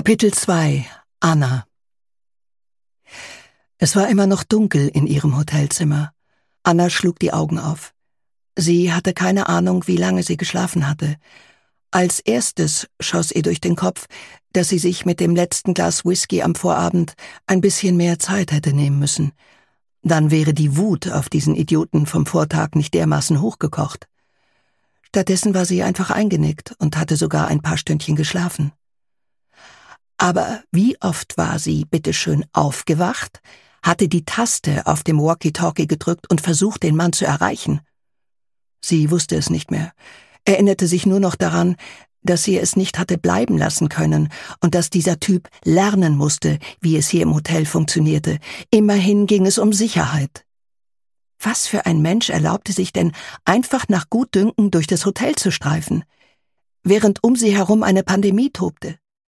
Kapitel 2: Anna. Es war immer noch dunkel in ihrem Hotelzimmer. Anna schlug die Augen auf. Sie hatte keine Ahnung, wie lange sie geschlafen hatte. Als erstes schoss ihr durch den Kopf, dass sie sich mit dem letzten Glas Whisky am Vorabend ein bisschen mehr Zeit hätte nehmen müssen. Dann wäre die Wut auf diesen Idioten vom Vortag nicht dermaßen hochgekocht. Stattdessen war sie einfach eingenickt und hatte sogar ein paar Stündchen geschlafen. Aber wie oft war sie, bitteschön, aufgewacht, hatte die Taste auf dem Walkie-Talkie gedrückt und versucht, den Mann zu erreichen? Sie wusste es nicht mehr, erinnerte sich nur noch daran, dass sie es nicht hatte bleiben lassen können und dass dieser Typ lernen musste, wie es hier im Hotel funktionierte. Immerhin ging es um Sicherheit. Was für ein Mensch erlaubte sich denn, einfach nach Gutdünken durch das Hotel zu streifen, während um sie herum eine Pandemie tobte?